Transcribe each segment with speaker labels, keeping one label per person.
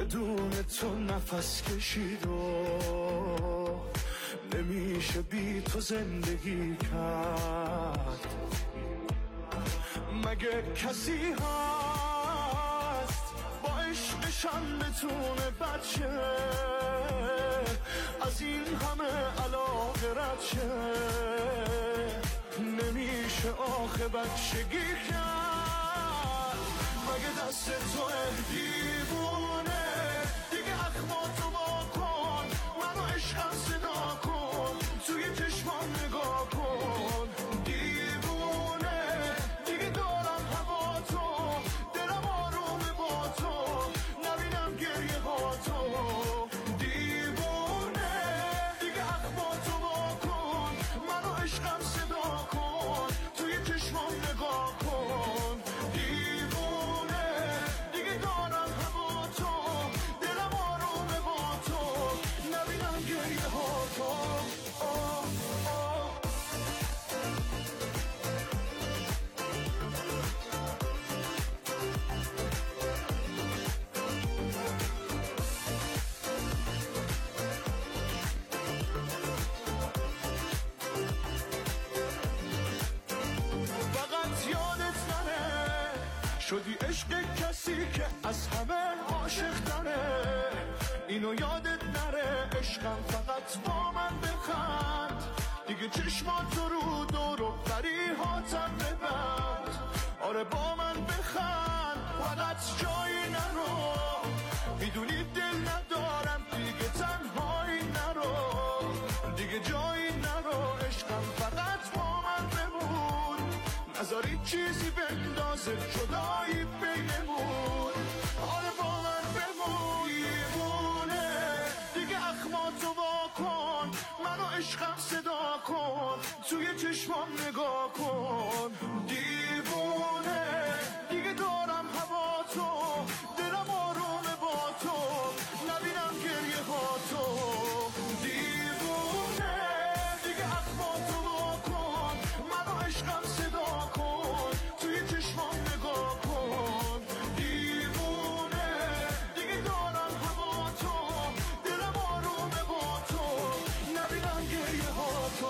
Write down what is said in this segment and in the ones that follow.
Speaker 1: بدون تو نفس کشید و نمیشه بی تو زندگی کرد. مگه کسی هست با عشقشم بتونه بچه از این همه علاقه رد شه؟ نمیشه آخه بچگی کرد. مگه دست تو دیوونه دیگه اخماتو با کن، منو عشقم صدا کن، توی چشمان نگاه کن. دیوونه دیگه دارم هوا تو، دلم آرومه با تو، نبینم گریه ها تو. دیوونه دیگه اخماتو با کن، منو عشقم صدا کن، توی چشمان نگاه کن. دیوونه دیگه دارم هوا تو، دلم آرومه با تو، نبینم گریه ها تو. فقط یادت نره شدی عشق کسی که از همه عاشق تره. اینو یادت نره عشقم فقط با من بخند، دیگه چشماتو رو دور و بریهاتم ببند. آره با من بخند فقط جایی نرو، میدونی دل ندارم دیگه تنهایی نرو، دیگه جایی نرو عشقم فقط با من بمون، نذاری چیزی بندازه جدایی بینمون. آره با من بمون. دیوونه دیگه اخماتو وا کن، منو عشقم صدا کن، توی چشمام نگاه کن. دیوونه دیگه دارم هوا تو، دلم آرومه با تو، نبینم گریه ها تو. دیوونه دیگه اخماتو وا کن، منو عشقم صدا کن، توی چشمام نگاه کن. دیوونه دیگه دارم هوا تو، دلم آرومه با تو، نبینم گریه ها تو.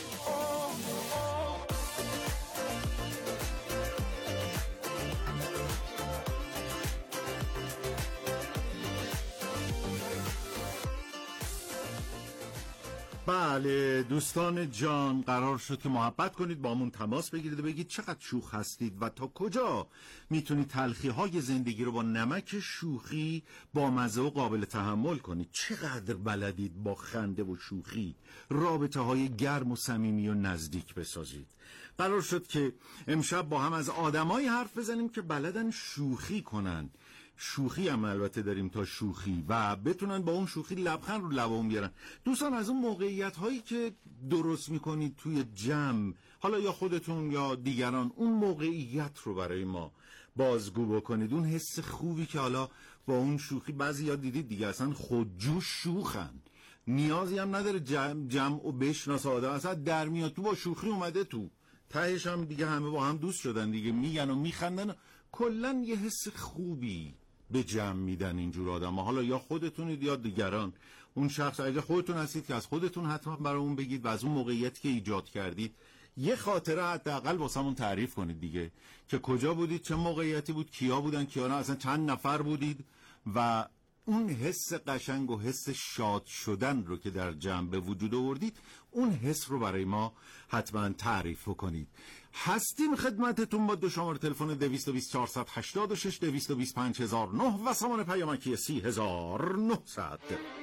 Speaker 2: بله دوستان جان، قرار شد که محبت کنید، با همون تماس بگیرید و بگید چقدر شوخ هستید و تا کجا میتونید تلخی های زندگی رو با نمک شوخی با مزه و قابل تحمل کنید. چقدر بلدید با خنده و شوخی رابطه های گرم و صمیمی و نزدیک بسازید. قرار شد که امشب با هم از آدمایی حرف بزنیم که بلدن شوخی کنن. شوخی هم البته داریم تا شوخی و بتونن با اون شوخی لبخند رو لبمون بیارن. دوستان از اون موقعیت هایی که درست میکنید توی جمع، حالا یا خودتون یا دیگران، اون موقعیت رو برای ما بازگو بکنید. اون حس خوبی که حالا با اون شوخی، بعضی ها دیدید دیگه اصلا خودجوش شوخن، نیازی هم نداره جمع و بشناسه آدم، اصلا در میاد تو با شوخی اومده تو، تهش هم دیگه همه با هم دوست شدن دیگه، میگن و میخندن. کلن یه حس خوبی به جمع میدن اینجور آدم ها. حالا یا خودتونید یا دیگران. اون شخص اگه خودتون هستید که از خودتون حتما برای اون بگید و از اون موقعیتی که ایجاد کردید یه خاطره حداقل واسمون تعریف کنید دیگه، که کجا بودید، چه موقعیتی بود، کیا بودن کیا نه، اصلا چند نفر بودید و اون حس قشنگ و حس شاد شدن رو که در جمع به وجود آوردید، اون حس رو برای ما حتما تعریف کنید. هستیم خدمتتون با دو شماره تلفن 220 486 220 5009 و سامان پیامکی 30900.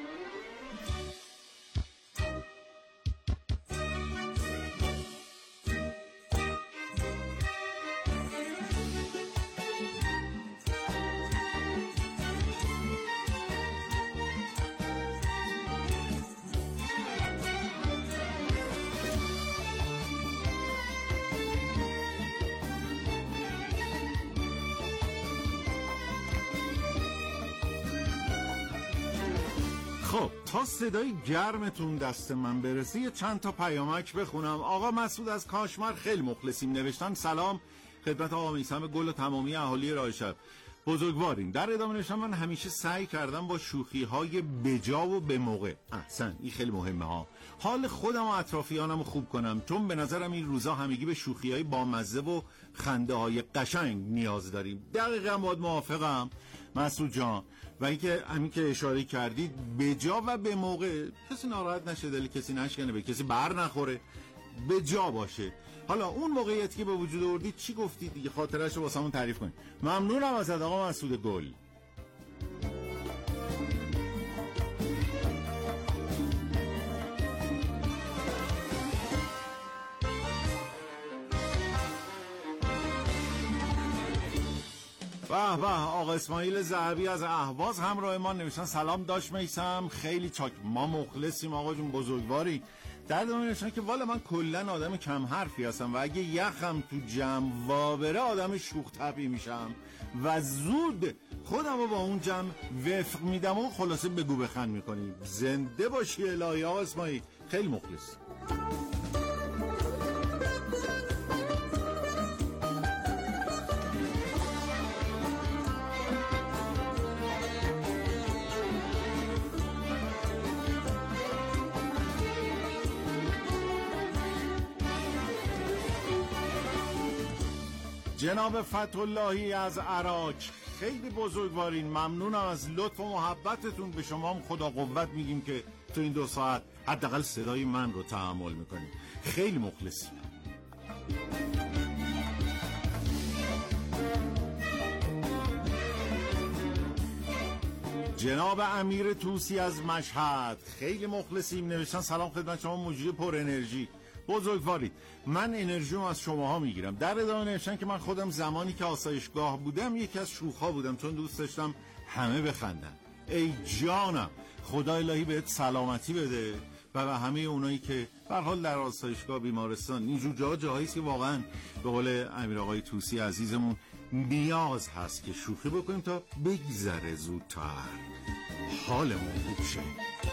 Speaker 2: خب تا صدای گرمتون دست من برسه یه چند تا پیامک بخونم. آقا مسعود از کاشمر خیلی مخلصیم، نوشتن سلام خدمت آقا میثم گل و تمامی اهالی راهشب. بزرگوارین. در ادامه نوشتم من همیشه سعی کردم با شوخی‌های بجا و به موقع. احسن، این خیلی مهمه ها. حال خودم و اطرافیانم خوب کنم، چون به نظرم این روزا همگی به شوخی‌های بامزه و خنده‌های قشنگ نیاز داریم. دقیقاً باهات موافقم مسعود جان. و اینکه همین که اشاره کردید بجا و به موقع، کسی ناراحت نشه، دل کسی نشکنه، به کسی بر نخوره، به جا باشه. حالا اون موقعیتی که به وجود آوردید چی گفتید دیگه، خاطره‌شو واسمون تعریف کنید. ممنونم ازت آقا مسعود گل. به به، آقا اسماعیل ذهبی از اهواز همراه ما نوشتن سلام داش میثم، خیلی چاک، ما مخلصیم آقا جون، بزرگواری. در ادامه نوشتن که والا من کلا آدم کم حرفی هستم و اگه یخم تو جمع وابره آدم شوخ طبعی میشم و زود خودم رو با اون جمع وفق میدم و خلاصه بگو بخند میکنیم. زنده باشی الهی آقا اسماعیل، خیلی مخلص. جناب فتح اللهی از عراق، خیلی بزرگوارین، ممنونم از لطف و محبتتون. به شما هم خدا قوت میگیم که تو این 2 ساعت حداقل صدای من رو تحمل میکنیم. خیلی مخلصیم. جناب امیر توسی از مشهد، خیلی مخلصیم، نوشتن سلام خدمت شما موجود پر انرژی، بزرگوارید. من انرژیوم از شماها میگیرم. در ادامه نوشتن که من خودم زمانی که آسایشگاه بودم یکی از شوخا بودم، چون دوست داشتم همه بخندن. ای جانم، خدا الهی بهت سلامتی بده و به همه اونایی که به هر حال در آسایشگاه، بیمارستان، اینجور جاهایی که واقعا به قول امیر آقای توسی عزیزمون نیاز هست که شوخی بکنیم تا بگذره زودتر، حالمون خوب شه.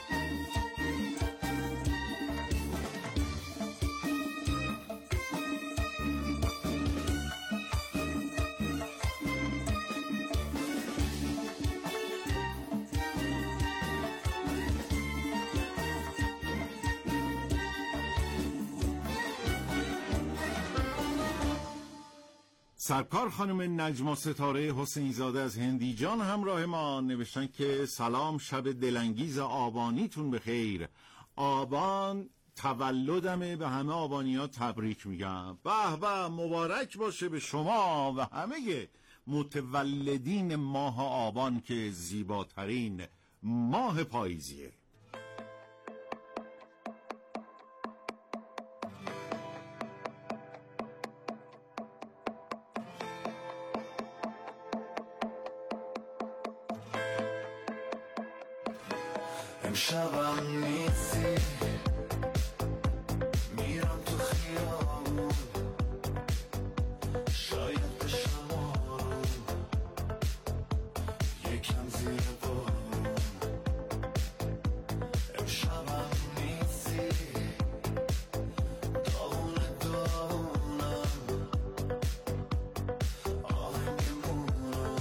Speaker 2: سرکار خانم نجما ستاره حسین زاده از هندیجان همراه ما نوشتن که سلام، شب دلانگیز آبانیتون بخیر. آبان تولدمه، به همه آبانی‌ها تبریک میگم. به به، مبارک باشه به شما و همه متولدین ماه آبان که زیباترین ماه پاییزیه.
Speaker 1: امشبم نیستی، میرم تو خیابون، شاید بشم آروم، یکم زیر بارون. امشبم نیستی، داغونم، آهنگمون رو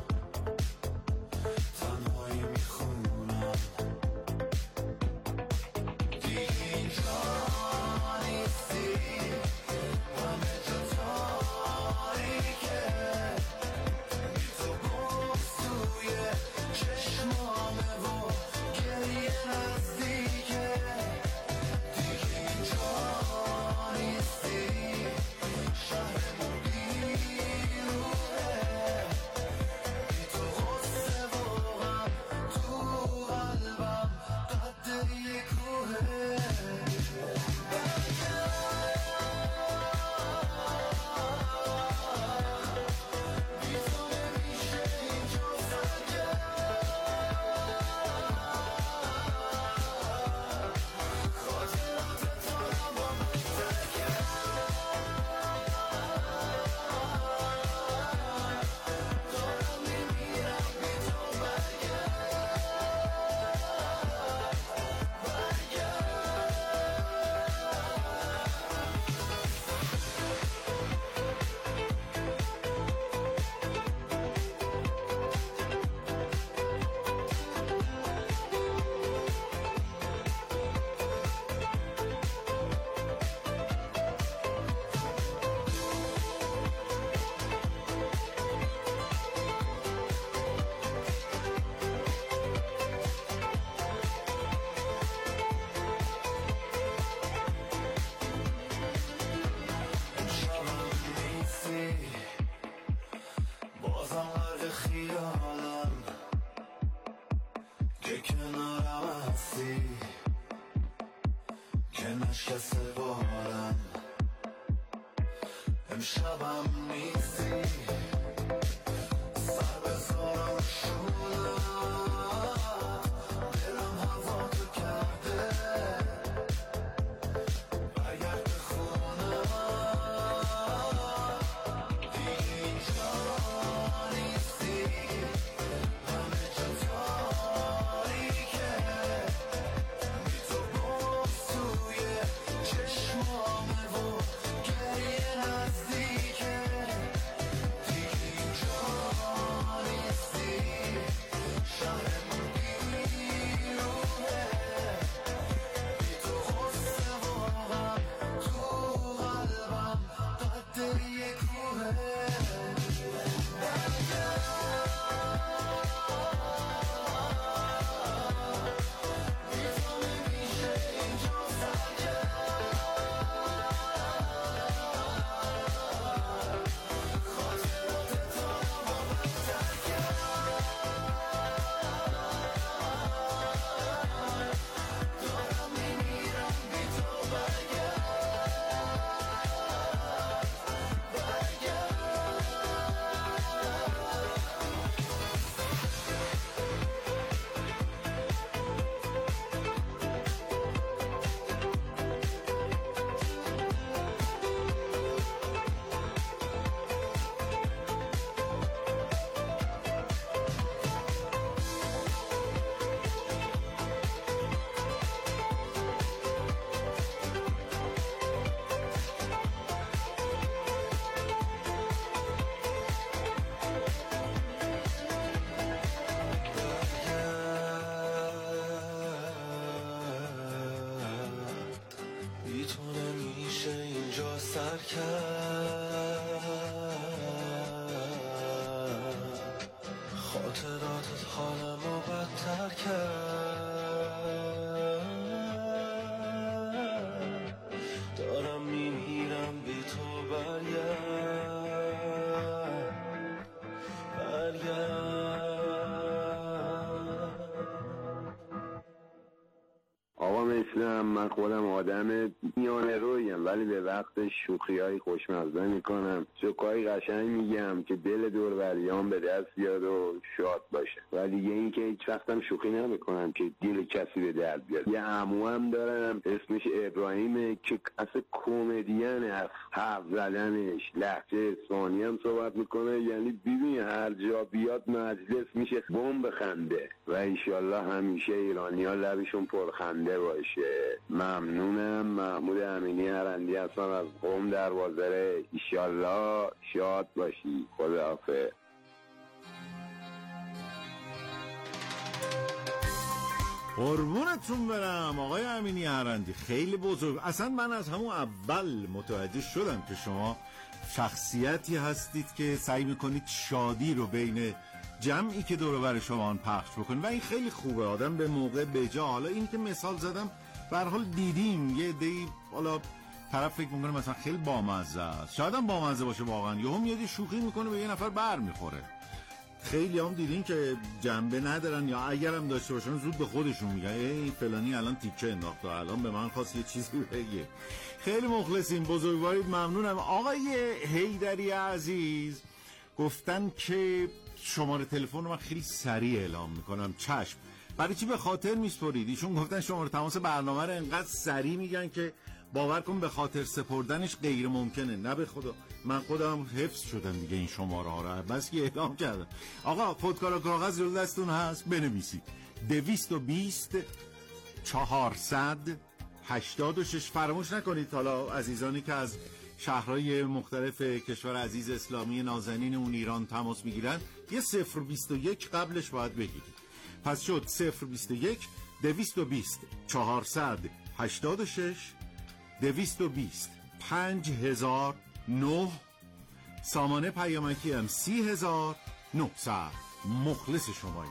Speaker 1: تنهایی میخونم. نشکسته بارم امشبم نیستی سر بذارم شونه دلم هوا تو کرده برگرد به خونه دیگه اینجا نیستی همه جا تاریکه بی تو باز توی چشمامه و گریه نزدیکه دیگه اینجا نیستی شهرمون بیرونه بی تو غصه واقعا تو قلبم قد یه کوه بی تو نمیشه اینجا سر کرد خاطراتت حالمو بدتر کرد دارم میمیرم بی تو برگرد
Speaker 3: آقا مثلم من خودم آدم میانه رویم ولی به وقت شوخی های خوشمزه میکنم جوکای قشنگ میگم که دل دوروریان به دست بیاد و شاد باشه و دیگه این که هیچ وقتم شوخی نمیکنم که دل کسی به درد بیاد. یه عمو هم دارم اسمش ابراهیمه که اصلا کمدین حرف زدنش لهجه اصفهانی هم صحبت میکنه، یعنی ببین هر جا بیاد مجلس میشه بمب خنده و انشالله همیشه ایرانی ها لبشون پرخنده باشه. ممنونم. محمود امینی هرندی هستم از قم دروازه. انشالله شاد باشی. خداحافظ.
Speaker 2: قربونتون برم آقای امینی هرندی، خیلی بزرگ. اصلا من از همون اول متوجه شدم که شما شخصیتی هستید که سعی میکنید شادی رو بین جمعی که دور و بر شما آن پخش بکنید و این خیلی خوبه. آدم به موقع به جا. حالا این که مثال زدم به هر حال دیدیم یه عده‌ای حالا طرف فکر میکنه مثلا خیلی بامزه است، شاید هم بامزه باشه واقعا، یهو میاد شوخی میکنه به یه نفر بر میخوره. خیلی هم دیدین که جنبه ندارن یا اگرم داشته باشن زود به خودشون میگن ای فلانی الان تیکه انداخت و الان به من خواست یه چیزی بگه. خیلی مخلصیم، بزرگوارید، ممنونم. آقای حیدری عزیز گفتن که شماره تلفن رو من خیلی سریع اعلام میکنم. چشم. برای چی به خاطر میسپرید؟ ایشون گفتن شماره تماس برنامه رو انقدر سریع میگن که باور کن به خاطر سپردنش غیر ممکنه. نه به خدا، من خودم حفظ شدم دیگه این شماره ها رو بس که اعلام کردم. آقا خودکار کاغذ رو دستون هست بنویسید 220 400 86. فراموش نکنید حالا عزیزانی که از شهرهای مختلف کشور عزیز اسلامی نازنین اون ایران تماس میگیرن یه 021 قبلش باید بگیرید. پس شد 021 220 400 86 220 5009. سامانه پیامکی هم 30900. مخلص شمایید.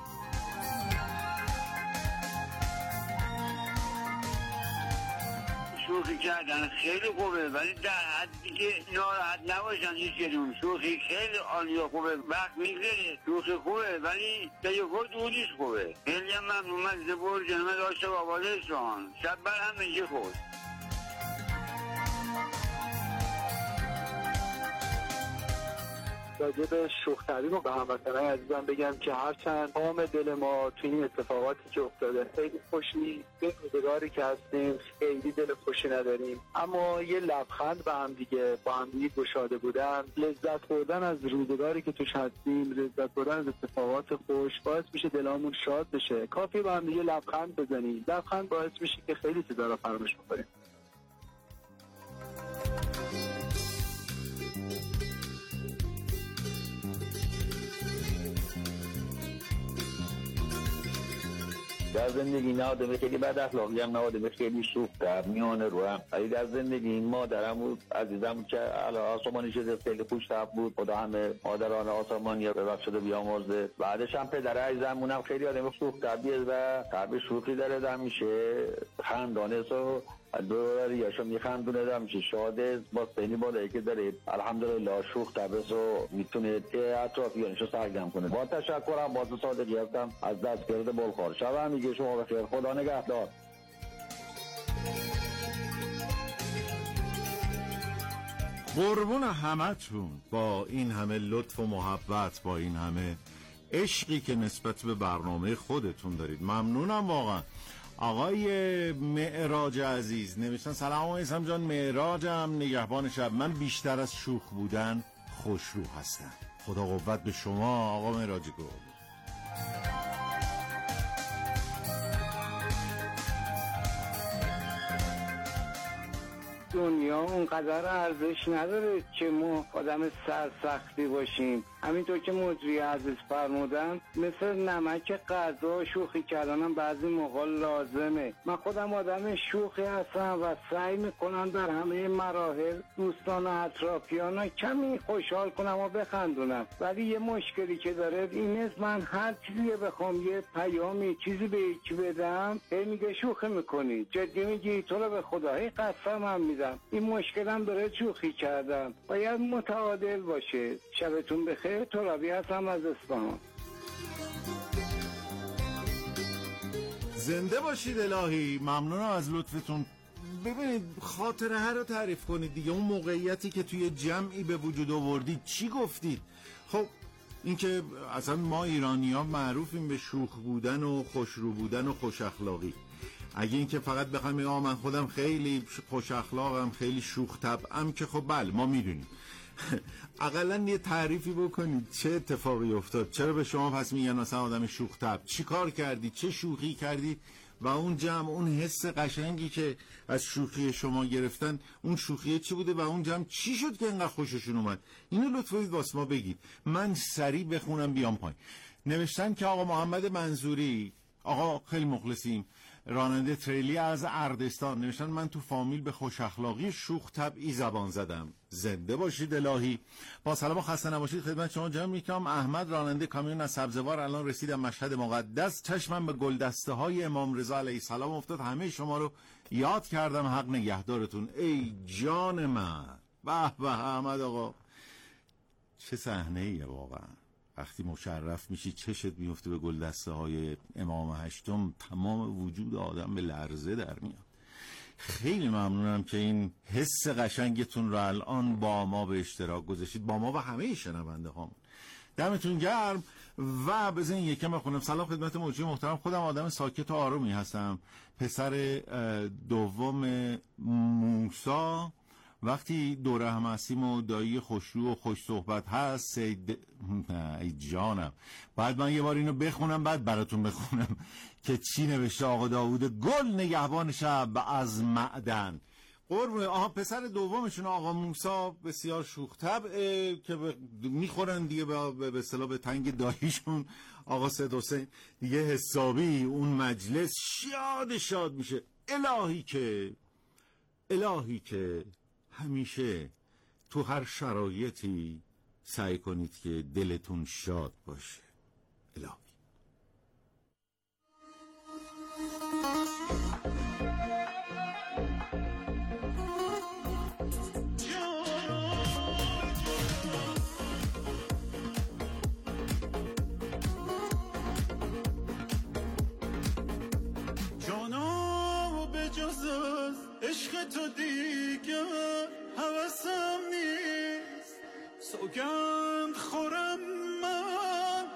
Speaker 4: شوخی کردن خیلی خوبه ولی در حدی که ناراحت نباشن هیچ کدوم. شوخی خیلی عالیه، خوبه، وقت میگذره، شوخی خوبه ولی تلفن دودیش خوبه. خیلی هم ممنون. من زبور جنمه داشته با آباده اصفهان. شب بر هم میگه خود.
Speaker 5: راجع به شوخ طبعی به هموطنان عزیزم بگم که هرچند تمام دل ما تو این اتفاقاتی که افتاده خیلی خوش نیست، به روزگاری که هستیم خیلی دل خوشی نداریم، اما یه لبخند به هم دیگه گشاده بودن، لذت بردن از روزگاری که توش هستیم، لذت بردن از اتفاقات خوش باعث میشه دلمون شاد بشه. کافی به هم دیگه لبخند بزنیم، لبخند باعث میشه که خیلی چیزا رو فراموش بکنیم.
Speaker 6: در زندگی نه آدم خیلی بد اخلاقی هم نه آدم خیلی شوخ‌طبع میانه رو هم. ولی در زندگی این مادرم بود عزیزم که آسمانی شده خیلی خوش‌طبع بود. خدا همه مادران آسمانی ببخشید و بیامرزه. بعدش هم پدر عزیزمونم خیلی آدم شوخ‌طبعیه و طبع شوخی داره، همیشه خندانه و دوره یاشو میخندونه، همیشه شاده با سنی بالایی که داره. الحمدلله شوخ طبعه و میتونه اطرافیانشو سرگرم کنه. با تشکرم، باز صادقی هستم از دستگرد بلخار. شب هم میگه شما بخیر، خدا نگهدار.
Speaker 2: قربون همتون، با این همه لطف و محبت، با این همه عشقی که نسبت به برنامه خودتون دارید، ممنونم واقعا. آقای معراج عزیز نوشتن سلام علیکم جان، معراجم نگهبان شب، من بیشتر از شوخ بودن خوشرو هستم. خدا قوت به شما آقا معراج گل.
Speaker 7: دنیا اونقدر ارزش نداره که ما آدم سرسختی باشیم. همینطور که مجری عزیز فرمودن، مثل نمک غذا شوخی کردنم بعضی موقع لازمه. من خودم آدم شوخی هستم و سعی میکنم در همه مراحل دوستان و اطرافیان کمی خوشحال کنم و بخندونم، ولی یه مشکلی که داره این است، من هر چیزی بخوام یه پیامی چیزی به یکی بدم میگه شوخی میکنی، جدی میگی، تو رو به خدا هی قسم هم میدم. این مشکلم داره شوخی کردم، باید متعادل باشه. شبتون بخیر. ترابی هستم از اصفهان.
Speaker 2: زنده باشید الهی، ممنونم از لطفتون. ببینید خاطره ها رو تعریف کنید دیگه، اون موقعیتی که توی جمعی به وجود آوردید چی گفتید. خب این که اصلا ما ایرانی ها معروفیم به شوخ بودن و خوشرو بودن و خوش اخلاقی. اگه این که فقط بخوام بگم من خودم خیلی خوش اخلاقم، خیلی شوخ طبعم، که خب بله ما میدونیم. اقلا یه تعریفی بکنید چه اتفاقی افتاد، چرا به شما پس میگن مثلا آدم شوخ طبع، چی کار کردی، چه شوخی کردی و اون جمع اون حس قشنگی که از شوخی شما گرفتن، اون شوخی چی بوده و اون جمع چی شد که انقدر خوششون اومد. اینو لطفاً واسه ما بگید، من سریع بخونم بیام پایین. نوشتن که آقا محمد منظوری، آقا خیلی مخلصیم، راننده تریلی از اردستان، نوشتن من تو فامیل به خوش اخلاقی شوخ طبعی زبان زدم. زنده باشید الهی. با سلام و خسته نباشید خدمت شما جناب میکنم. احمد راننده کامیون از سبزوار، الان رسیدم مشهد مقدس، چشمم به گلدسته های امام رضا علیه السلام افتاد، همه شما رو یاد کردم، حق نگهدارتون. ای جان من. به به احمد آقا، چه صحنه ایه واقعا. وقتی مشرف میشی چشت میفته به گلدسته های امام هشتم، تمام وجود آدم به لرزه در میاد. خیلی ممنونم که این حس قشنگتون رو الان با ما به اشتراک گذاشتید، با ما و همه شنونده هامون. دمتون گرم. و بزنین یکم بخونم. سلام خدمت موجی محترم، خودم آدم ساکت و آرومی هستم، پسر دوم موسی. وقتی دوره هم هستیم و دایی خوشرو و خوش صحبت هست، ای جانم، بعد من یه بار اینو بخونم بعد براتون بخونم که چی نوشته آقا داوود گل، نگهبان شب از معدن. قربون پسر دومشون آقا موسی بسیار شوخ طبعه که میخورن دیگه به اصطلاح به تنگ داییشون آقا سید حسین، دیگه حسابی اون مجلس شاد میشه. الهی که همیشه تو هر شرایطی سعی کنید که دلتون شاد باشه. الهی.
Speaker 1: جانا به جز از عشق تو دیگه حواسم نیست، سوگند خود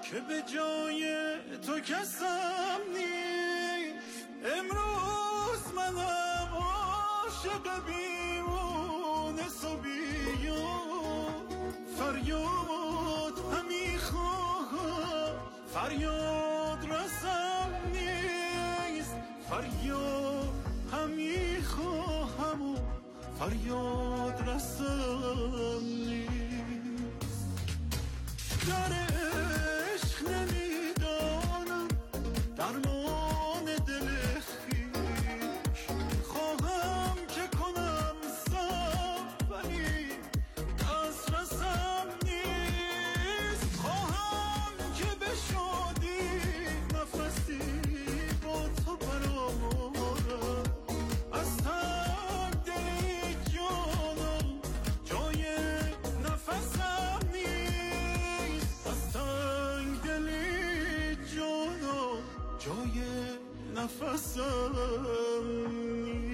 Speaker 1: که به جای تو کسم نیست. امروز منم عاشق بیمونس و بیون، فریاد همی خواهم فریاد رسم نیست. فریاد همی خواهم و فریاد رسم نیست. در عشق نمیدانم درمان دل خویش، خواهم که کنم صبر ولی دست رسم نیست. خواهم که به شادی نفسی با تو برآورم، از تن دل جانم جای نفسم نیست. از تنگ دل جانم جای نفسم نیست.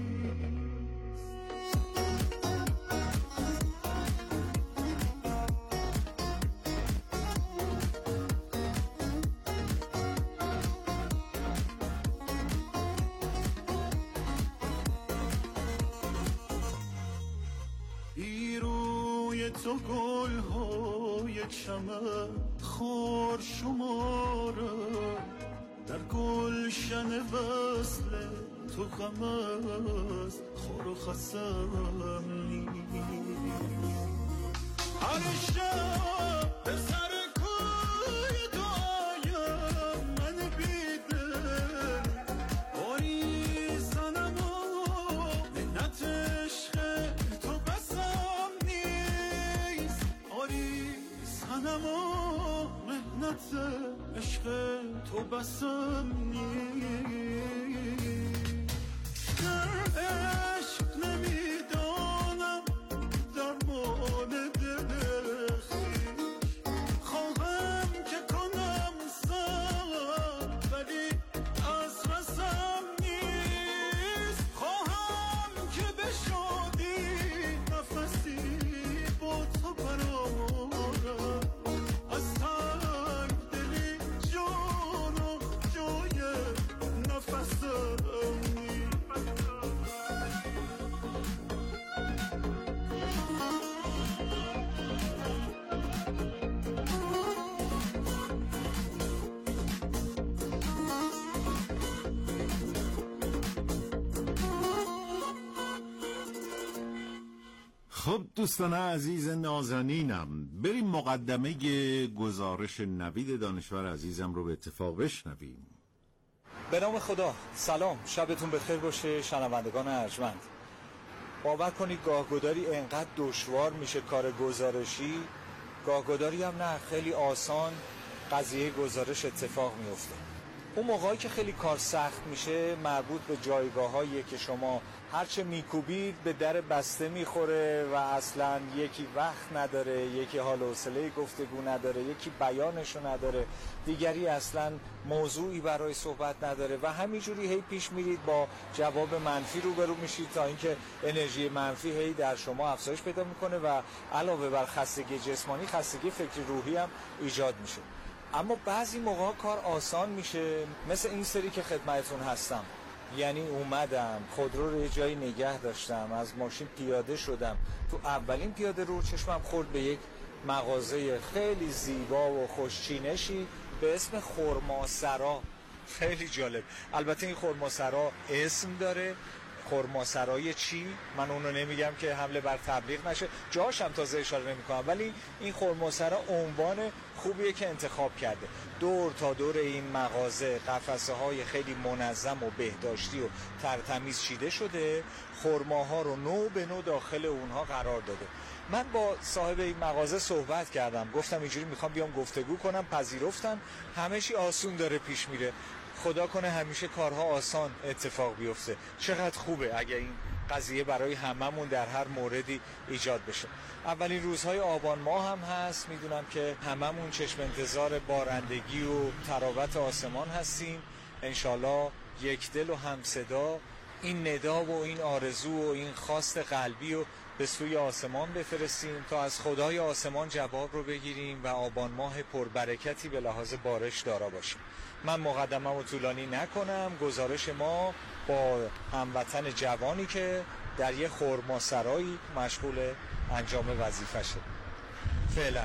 Speaker 1: روی تو گل های چمن خار شماره، در گلشن وصل تو غم از خار و خسم نیست. هر شب به سر کوی تو آیم من بیدل، باری زنم و منت عشق تو بسم نیست. آری زنم و منت عشق تو بسم نیست. در عشق نمیدانم درمان دل خویش، خواهم که کنم صبر ولی از رسم نیست. خواهم که به شادی نفسی با تو برآورم، از تنگ دلی جانم جای نفسم نیست.
Speaker 2: خب دوستان عزیز نازنینم، بریم مقدمه گزارش نوید دانشور عزیزم رو به اتفاق بشنویم.
Speaker 8: به نام خدا. سلام، شبتون بخیر باشه شنوندگان ارجمند. باور کنید گاهگداری انقدر دشوار میشه کار گزارشی، گاهگداری هم نه، خیلی آسان قضیه گزارش اتفاق میفته. اون موقعی که خیلی کار سخت میشه مربوط به جایگاه‌هایی که شما هرچه میکوبید به در بسته میخوره و اصلا یکی وقت نداره، یکی حال و حوصله گفتگو نداره، یکی بیانشو نداره، دیگری اصلا موضوعی برای صحبت نداره و همینجوری هی پیش میرید با جواب منفی روبرو میشید تا اینکه انرژی منفی هی در شما افزایش پیدا میکنه و علاوه بر خستگی جسمانی خستگی فکری روحی هم ایجاد میشه. اما بعضی موقع کار آسان میشه، مثل این سری که خدمتتون هستم. یعنی اومدم خودرو رو یه جایی نگه داشتم، از ماشین پیاده شدم، تو اولین پیاده رو چشمم خورد به یک مغازه خیلی زیبا و خوشچینشی به اسم خرماسرا. خیلی جالب. البته این خرماسرا اسم داره، خرماسرای چی؟ من اونو نمیگم که حمله بر تبلیغ نشه، جاشم تازه اشاره نمی‌کنم، ولی این خرماسرا عنوان خوبیه که انتخاب کرده. دور تا دور این مغازه قفسه‌های خیلی منظم و بهداشتی و ترتمیز چیده شده، خرماها رو نوع به نوع داخل اونها قرار داده. من با صاحب این مغازه صحبت کردم، گفتم اینجوری میخوام بیام گفتگو کنم، پذیرفتن. همه چی آسون داره پیش میره. خدا کنه همیشه کارها آسان اتفاق بیفته. چقدر خوبه اگه این قضیه برای هممون در هر موردی ایجاد بشه. اولین روزهای آبان ماه هم هست، میدونم که هممون چشم انتظار بارندگی و تراوت آسمان هستیم. انشالله یک دل و هم صدا این ندا و این آرزو و این خواست قلبی و به سوی آسمان بفرستیم تا از خدای آسمان جواب رو بگیریم و آبان ماه پربرکتی به لحاظ بارش دارا باشیم. من مقدمه‌مو طولانی نکنم. گزارش ما با هموطن جوانی که در یه خرماسرایی مشغول انجام وظیفشه. فعلا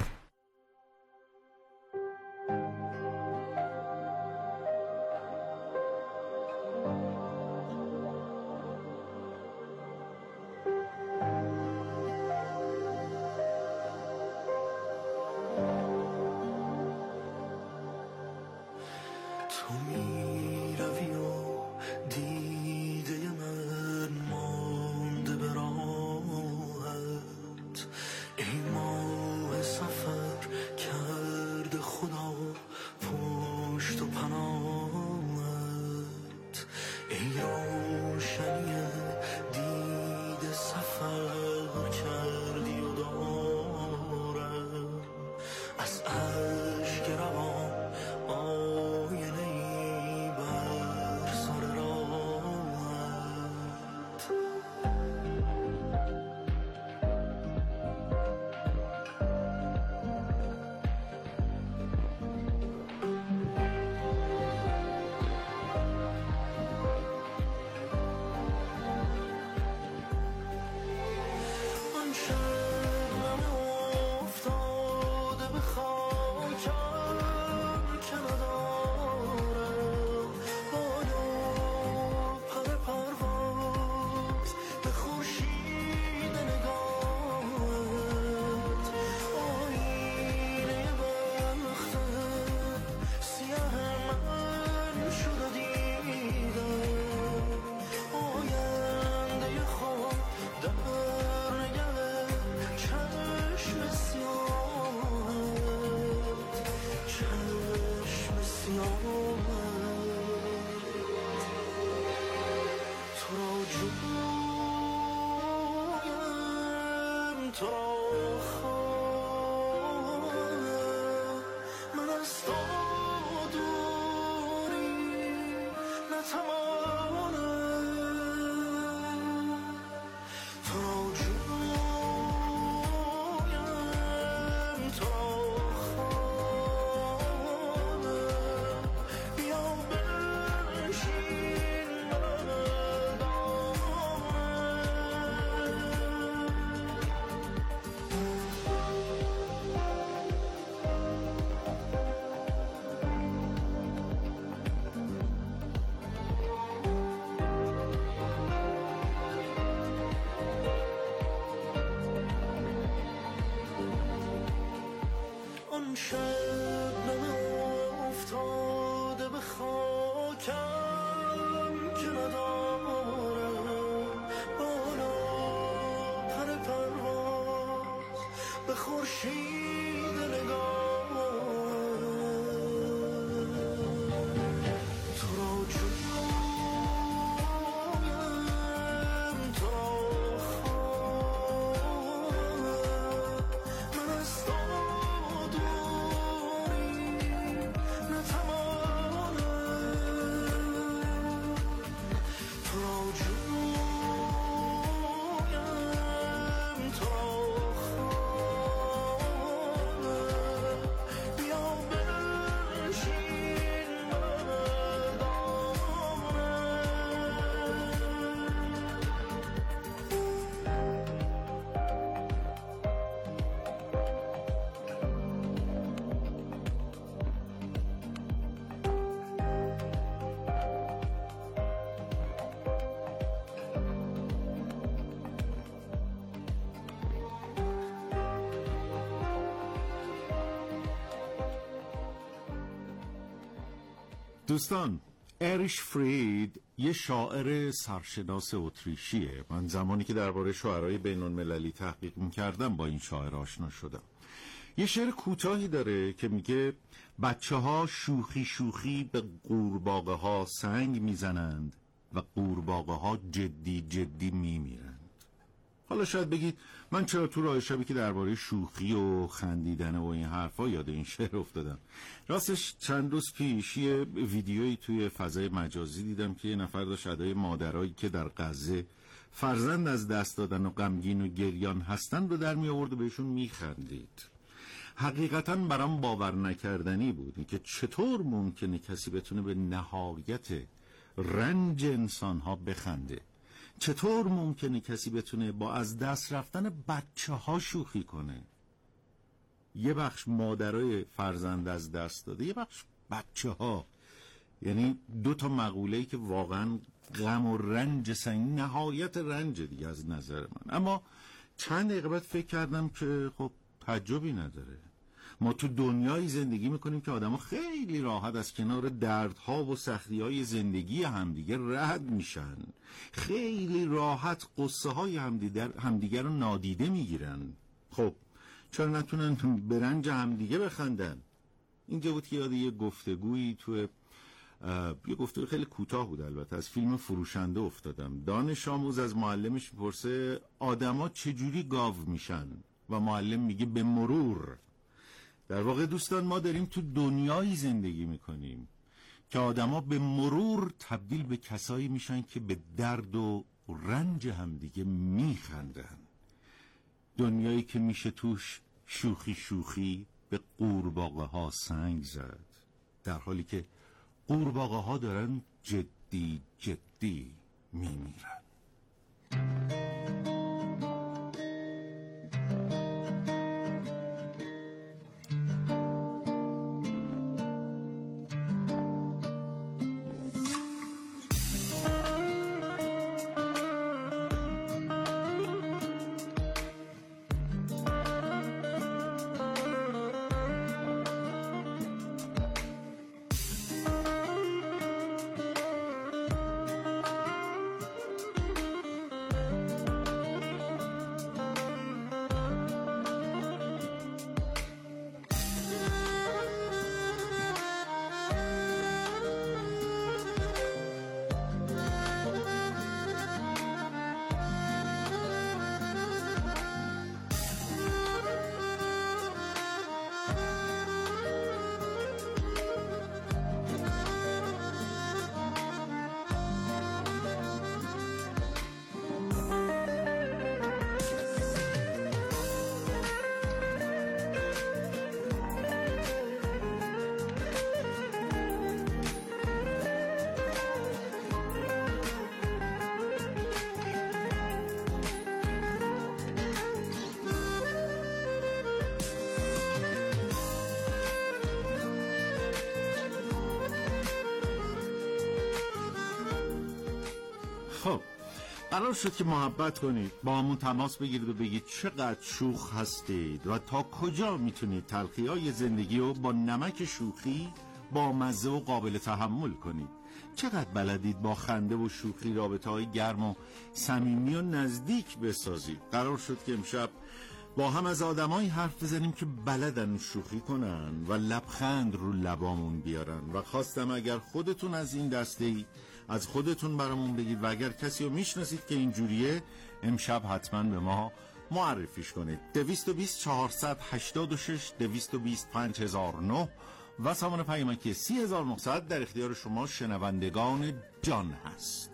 Speaker 2: دوستان، اریش فرید یه شاعر سرشناس اتریشیه. من زمانی که درباره شاعرای بین‌المللی تحقیق می‌کردم با این شاعر آشنا شدم. یه شعر کوتاهی داره که میگه بچه‌ها شوخی شوخی به قورباغه‌ها سنگ میزنند و قورباغه‌ها جدی جدی میمیرند. حالا شاید بگید من چرا تو راه شبی که درباره شوخی و خندیدن و این حرفا یاد این شعر افتادم؟ راستش چند روز پیش یه ویدیویی توی فضای مجازی دیدم که یه نفر داشت ادای مادرایی که در غزه فرزند از دست دادن و غمگین و گریان هستن رو در می آورد و بهشون می خندید. حقیقتاً برام باور نکردنی بود که چطور ممکنه کسی بتونه به نهایت رنج انسانها بخنده. چطور ممکنه کسی بتونه با از دست رفتن بچه ها شوخی کنه؟ یه بخش مادرای فرزند از دست داده، یه بخش بچه ها. یعنی دو تا مقوله‌ای که واقعاً غم و رنج سنگین، نهایت رنج دیگه از نظر من. اما چند دقیقه بعد فکر کردم که خب تعجبی نداره. ما تو دنیایی زندگی میکنیم که آدم ها خیلی راحت از کنار دردها و سختی‌های زندگی همدیگه رد میشن. خیلی راحت قصه های همدیگه رو نادیده میگیرن. خب چرا نتونن به رنج همدیگه بخندن؟ اینجا بود که یاد یه گفتگویی یه گفتگوی خیلی کوتاه بود البته، از فیلم فروشنده افتادم. دانش آموز از معلمش میپرسه آدما چجوری گاو میشن؟ و معلم میگه به مرور. در واقع دوستان ما داریم تو دنیایی زندگی میکنیم که آدما به مرور تبدیل به کسایی میشن که به درد و رنج همدیگه میخندن. دنیایی که میشه توش شوخی به قورباغه ها سنگ زد، در حالی که قورباغه ها دارن جدی میمیرن. خب قرار شد که محبت کنید، با همون تماس بگیرید و بگید چقدر شوخ هستید و تا کجا میتونید تلخی‌های زندگی رو با نمک شوخی با مزه و قابل تحمل کنید. چقدر بلدید با خنده و شوخی رابطه‌های گرم و صمیمی و نزدیک بسازید. قرار شد که امشب با هم از آدمایی حرف بزنیم که بلدن شوخی کنن و لبخند رو لبامون بیارن. و خواستم اگر خودتون از این دسته‌ای از خودتون برامون بگید و اگر کسی رو میشناسید که اینجوریه امشب حتما به ما معرفیش کنید. 220 486 220 5009 و سامان پیامکی 3900 در اختیار شما شنوندگان جان هست.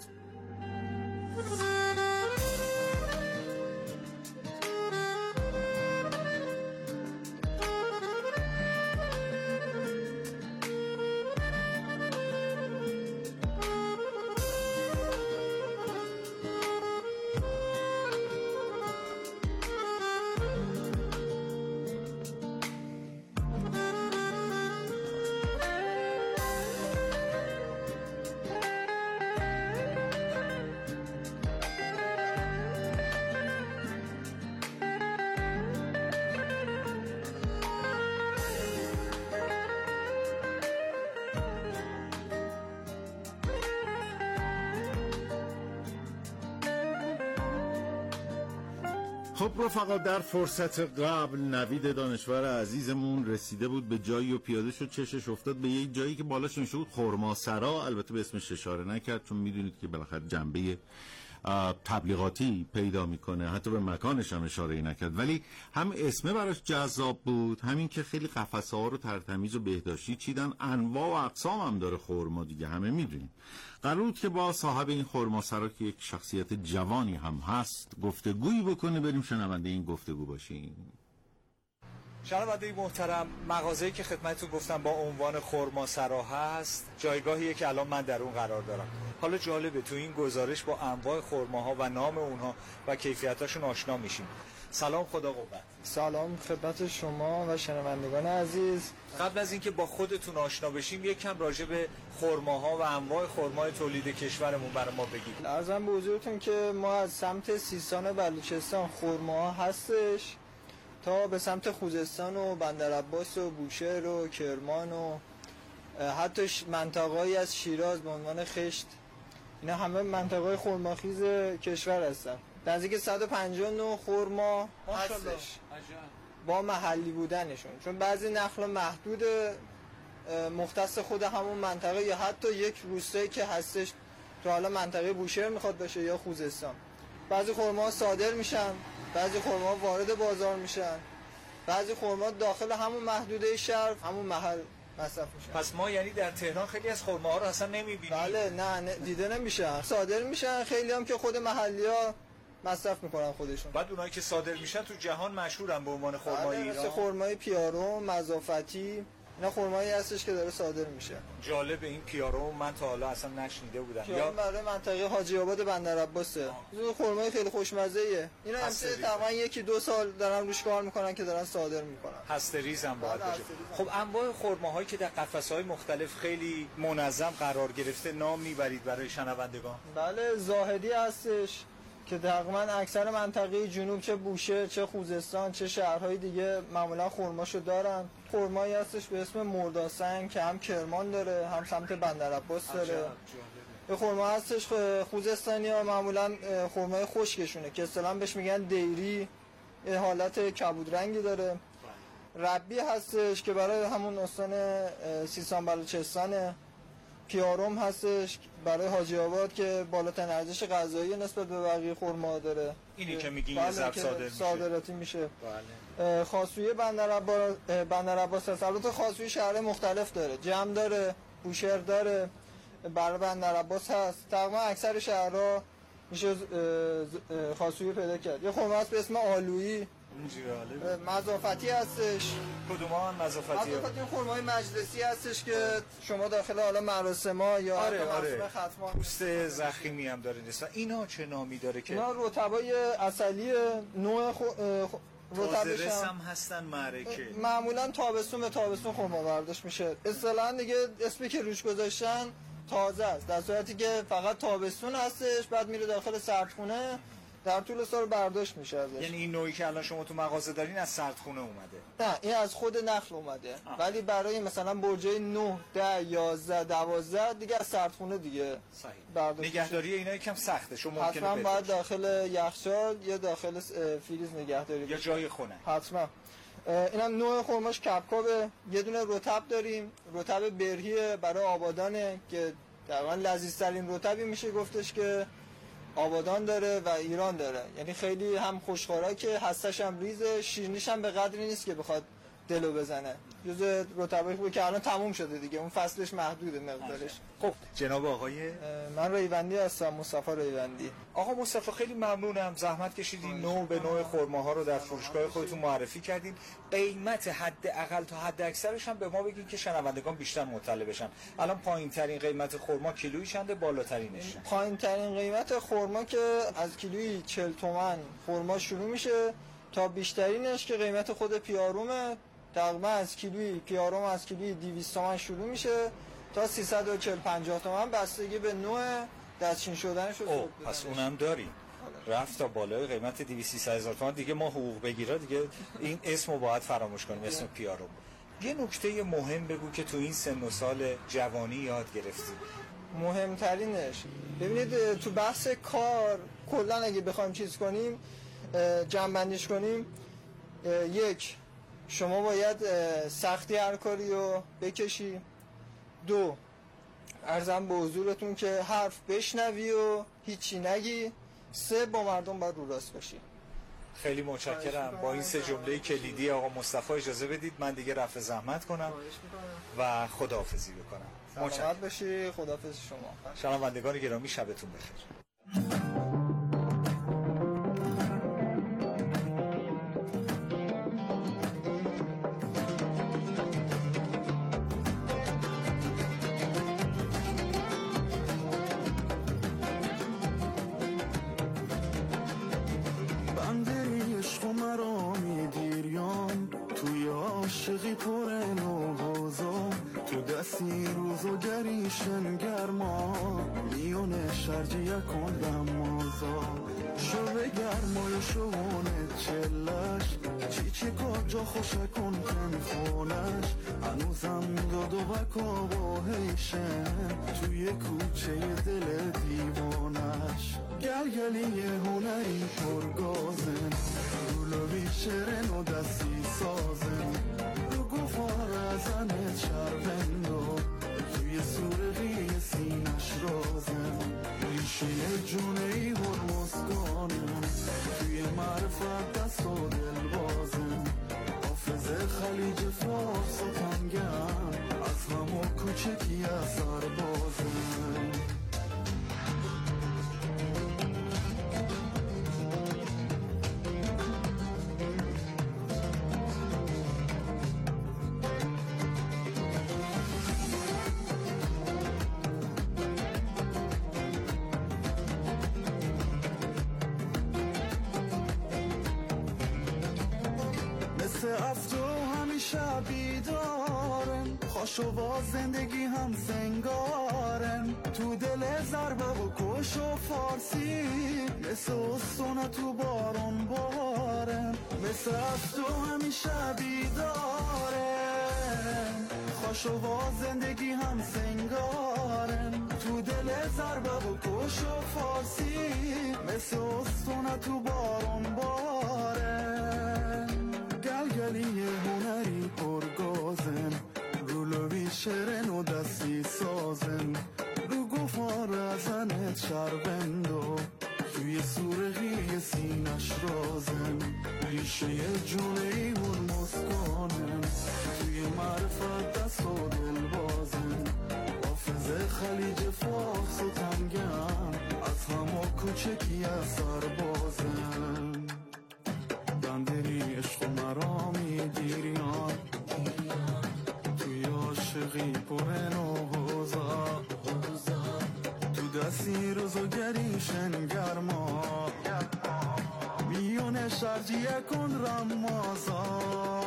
Speaker 2: خب رفقا، در فرصت قبل نوید دانشور عزیزمون رسیده بود به جایی و پیاده شد، چشش افتاد به یک جایی که بالاش نوشته بود خرماسرا. البته به اسمش اشاره نکرد چون میدونید که بالاخره جنبه تبلیغاتی پیدا میکنه، حتی به مکانش هم اشاره نکرد، ولی هم اسمه براش جذاب بود، همین که خیلی قفسه ها رو ترتمیز و بهداشتی چیدن. انواع و اقسام هم داره خرما دیگه، همه میدونیم. قرار بود که با صاحب این خرماسرا که یک شخصیت جوانی هم هست گفتگویی بکنه، بریم شنونده این گفتگو باشیم.
Speaker 8: شنونده محترم، مغازه‌ای که خدمتتون گفتم با عنوان خرماسرا هست، جایگاهیه که الان من در اون قرار دارم. حالا جالبه تو این گزارش با انواع خرماها و نام اونها و کیفیتاشون آشنا میشیم. سلام، خدا قوت.
Speaker 9: سلام خدمت شما و شنوندگان عزیز.
Speaker 8: قبل از اینکه با خودتون آشنا بشیم یکم راجع به خرماها و انواع خرمای تولید کشورمون برای ما بگید.
Speaker 9: عرضم به حضورتون که ما از سمت سیستان و بلوچستان خرماها هستش تا به سمت خوزستان و بندرعباس و بوشهر و کرمان و حتی منطقه‌ای از شیراز به عنوان خشت، اینا همه منطقه‌های خرماخیز کشور هستن. نزدیک 159 خرما هستش با محلی بودنشون، چون بعضی نخل محدود مختص خود همون منطقه یا حتی یک روستایی که هستش تو حالا منطقه بوشهر میخواد باشه یا خوزستان. بعضی خرما صادر میشن، بعضی خرما وارد بازار میشن، بعضی خرما داخل همون محدوده شهر همون محل مصرف میشن.
Speaker 8: پس ما یعنی در تهران خیلی از خرماها رو اصلا نمیبینیم.
Speaker 9: بله، نه دیده نمیشن، صادر میشن. خیلی هم که خود محلی‌ها مصرف میکنن خودشون.
Speaker 8: بعد اونایی که صادر میشن تو جهان مشهورن به عنوان خرمای ایران.
Speaker 9: مثل خرمای پیارو، مزافتی، اینا خرمایی هستش که داره صادر میشه.
Speaker 8: جالب، این پیارو من تا حالا اصلا نشنیده بودم.
Speaker 9: یا برای منطقه حاجی آباد بندرعباسه. این خرمای خیلی خوشمزه ایه. اینا همسه تقریبا 1-2 سال دارن روش کار میکنن که دارن صادر میکنن.
Speaker 8: هسته ریز هم باید باشه. خب انواع خرماهایی که در قفسه‌های مختلف خیلی منظم قرار گرفته نام میبرید برای شنوندگان؟
Speaker 9: بله، زاهدی هستش که تقریبا اکثر منطقه جنوب چه بوشهر چه خوزستان چه شهرهای دیگه معمولا خرماشو دارن. خرمایی هستش به اسم مرداسنگ که هم کرمان داره هم سمت بندرعباس داره. یه خرما هستش خوزستانی‌ها معمولا خرمای خشکشونه که اصطلاحاً بهش میگن دیری، یه حالت کبود رنگی داره. ربی هستش که برای همون استان سیستان بلوچستانه. پیارم هستش برای حاجی آباد که بالاترین ارزش غذایی نسبت به بقیه خرما داره.
Speaker 8: اینی که میگین یه ضرب
Speaker 9: صادراتی میشه.
Speaker 8: بله.
Speaker 9: خاصوی بندرعباس هست. البته خاصوی شهر مختلف داره، جمع داره، بوشهر داره، برای بندرعباس هست. تقریبا اکثر شهرها میشه خاصوی پیدا کرد. یه خرما هست به اسم آلویی، مزافتی هستش.
Speaker 8: کدوم ها مزافتی؟
Speaker 9: مزافتی خرمای مجلسی هستش که شما داخل حالا مراسم‌ها یا مراسم ختمان
Speaker 8: پوست زخیمی هم داره نیست. اینا چه نامی داره که
Speaker 9: اینا رطبای عسلی نوع
Speaker 8: رطبش هم هستن معرکه.
Speaker 9: معمولا تابستون به تابستون خرما برداشت میشه. اصطلاحاً دیگه اسمی که روش گذاشتن تازه است، در صورتی که فقط تابستون هستش، بعد میره داخل سردخونه در طول سال برداشت میشه ازش.
Speaker 8: یعنی این نوعی که الان شما تو مغازه دارین از سردخونه اومده؟
Speaker 9: نه، این از خود نخل اومده. ولی برای مثلا برجای 9 10 11 12 دیگه از سردخونه دیگه برداشت.
Speaker 8: نگهداری اینا یکم سخته، شما ممکنه
Speaker 9: حتما باید داخل یخچال یا داخل فریز نگهداری
Speaker 8: یا جای خونه.
Speaker 9: حتما. اینم نوع خرماش کپکابه. یه دونه رطب داریم، رطب برهی برای آبادانه که تقریبا لذیذترین رطبی میشه گفتش که آبادان داره و ایران داره. یعنی خیلی هم خوشخوراکه، هستش هم ریزه، شیرینیش هم به قدری نیست که بخواد دلو بزنه. جزء رطبی بود که الان تموم شده دیگه، اون فصلش محدوده مقدارش.
Speaker 8: خب جناب آقای،
Speaker 9: من ریوندی هستم، مصطفی ریوندی.
Speaker 8: آقا مصطفی خیلی ممنونم، زحمت کشیدین نوع به نوع خرماها رو در فروشگاه خودتون معرفی کردین. قیمت حداقل تا حد اکثرش هم به ما بگین که شنوندگان بیشتر مطلع بشن. الان پایین ترین قیمت خرما کیلویی چنده، بالاترینش؟
Speaker 9: پایین ترین قیمت خرما که از کیلویی 40 تومن خرما شروع میشه تا بیشترینش که قیمت خود پیارومه، تقریبا از کیلویی پیارم از کیلویی 200 تومن شروع میشه تا 340 50 تومن بستگی به نوع دستچین شدنش.
Speaker 8: پس اونم داریم. رفت تا بالای قیمت 200 هزار تومان دیگه. ما حقوق بگیرا دیگه این اسمو باید فراموش کنیم، اسم پیارو. یه نکته مهم بگو که تو این سن و سال جوانی یاد گرفتیم.
Speaker 9: مهمترینش ببینید تو بحث کار کلا اگه بخوایم چیز کنیم، جمع‌بندیش کنیم، یک، شما باید سختی هر کاری رو بکشی. دو، عرضم به حضورتون که حرف بشنوی و هیچی نگی. 3 با مردم باید رو راست باشی.
Speaker 8: خیلی متشکرم. با این 3 جمله کلیدی آقا مصطفی اجازه بدید من دیگه رفع زحمت کنم و خداحافظی بکنم.
Speaker 9: سلامت باشی. خداحافظ شما.
Speaker 8: شنوندگان گرامی شبتون بخیر.
Speaker 1: عاشقی پر نوزا تو دستی روزو گریشن گرما میونه شرجی یکن دمازا شو به گرمای شونه چلش چی کجا خوشکن کن خونش هنوزم دادو بکا با هیشن توی کوچه دل دیوانش گلگلی هنری پرگازن رولو بیشرن و دستی سازن رو گفار ازنه شربندو توی سورقی سینش رازن ریشه جونه ای هرمزگانم توی معرفت دست و دل بازن حافظ خلیج فارس و تنگم از همو کوچکی اثر بازن خوشو با زندگی هم سنگارن تو دل ضربه و کش و فارسی مثل استونه تو بارون بارن مثل از تو همیشه بیدارن خوشو با زندگی هم سنگارن تو دل ضربه و کش و فارسی مثل استونه تو بارون بارن گلگلی هنری پرگازن شرن و دستی سازن رو گفار ازنت شربندو توی سورقی سینش رازن ریشه جونه ای اون مسکانن توی معرفت دست و دل بازن حافظ خلیج فارس و تنگم از همه کوچکی اثر بازن بندری عشق و مرا میگیریان عاشقی پرن و حوزا تو دستی روزو گریشن گرما میونه شرجی کن رمازا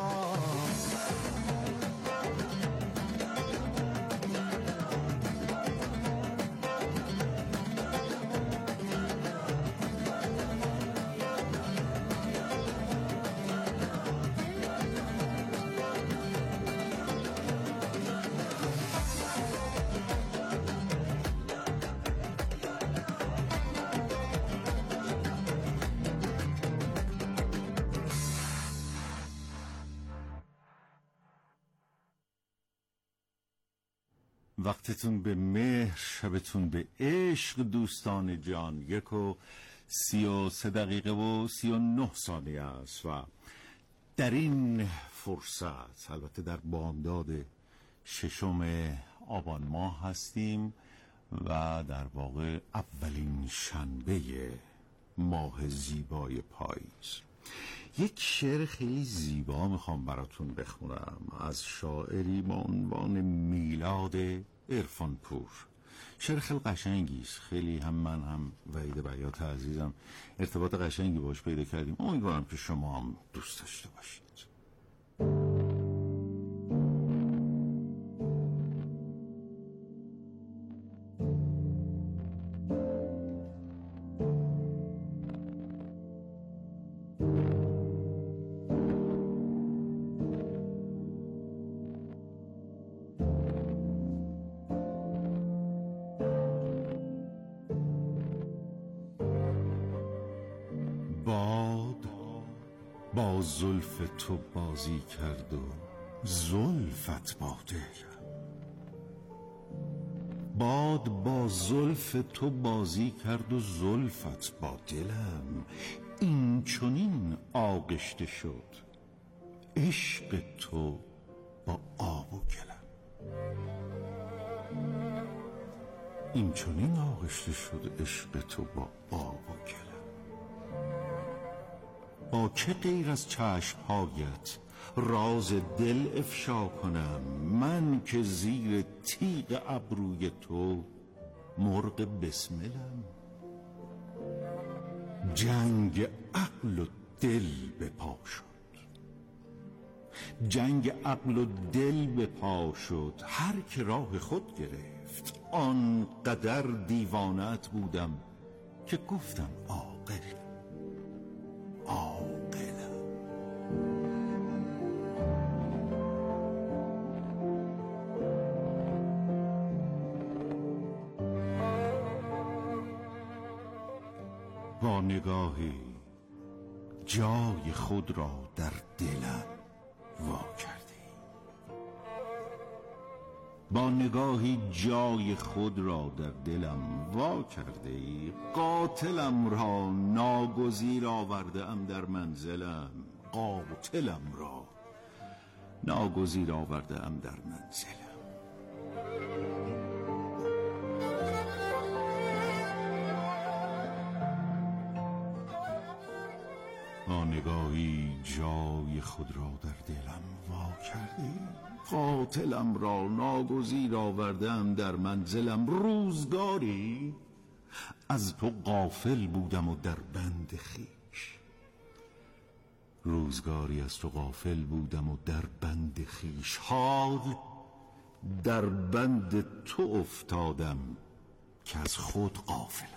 Speaker 2: وقتتون به مهر، شبتون به عشق دوستان جان. 1:33:39 است و در این فرصت، البته در بامداد 6 آبان ماه هستیم و در واقع اولین شنبه ماه زیبای پاییز. یک شعر خیلی زیبا میخوام براتون بخونم از شاعری با عنوان میلاد عرفانپور. شعر خیلی قشنگی است، خیلی هم من هم وحید بیات عزیزم ارتباط قشنگی باش پیدا کردیم. امیدوارم که شما هم دوست داشته باشید. با زلف تو بازی کرد و زلفت باده، باد با زلف تو بازی کرد و زلفت با دلم، این چنین آغشته شد عشق تو با آب و گلم. این چنین آغشته شد عشق تو با آب و گلم. با که غیر از چشمهایت راز دل افشا کنم، من که زیر تیغ ابروی تو مرغ بسملم. جنگ عقل و دل به پا شد، جنگ عقل و دل به پا شد، هر که راه خود گرفت. آنقدر دیوانت بودم که گفتم عاقل عاقلم. با نگاهی جای خود را در دلم وا کردی، با نگاهی جای خود را در دلم وا کردی. قاتلم را ناگزیر آورده ام در منزلم، قاتلم را ناگزیر آورده ام در منزلم. با نگاهی جای خود را در دلم وا کردی، قاتلم را ناگزیر آوردم در منزلم. روزگاری از تو غافل بودم و در بند خویش، روزگاری از تو غافل بودم و در بند خویش. حال در بند تو افتادم که از خود غافلم.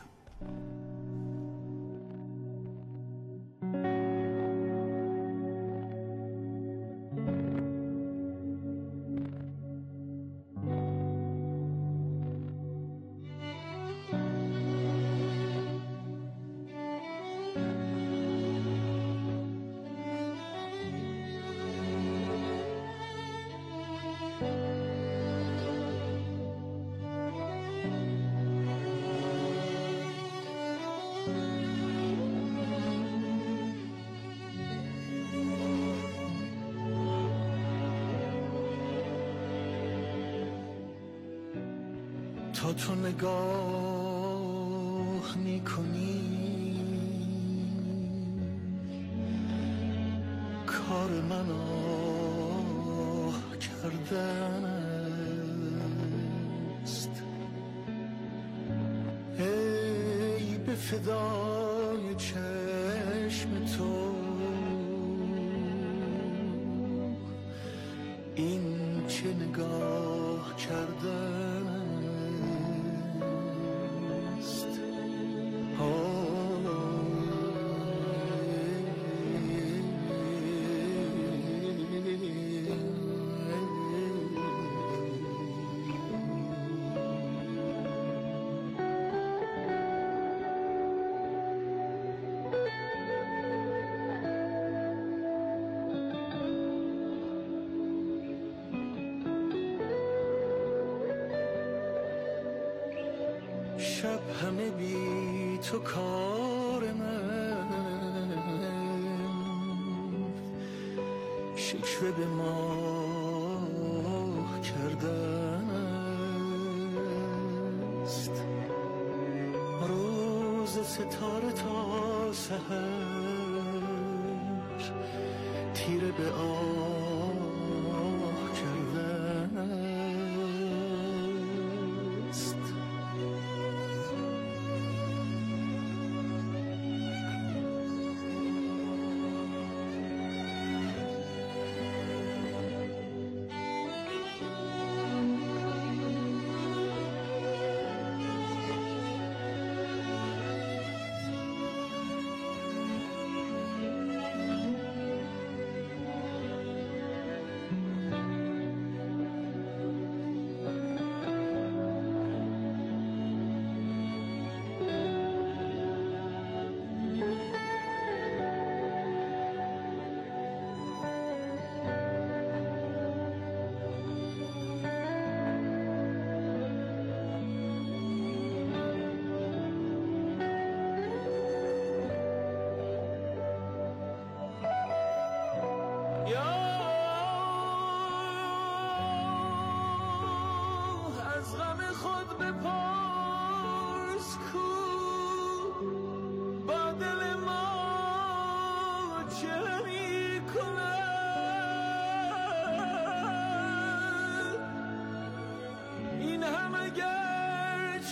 Speaker 1: تا تو نگاه میکنی کار من آه کردن است. ای به فدای چشم تو این چه نگاه کردن است. شب همه بی تو کار من، شکوه به ماه کردن است. روز ستاره تا سحر تیره به آه کردن است.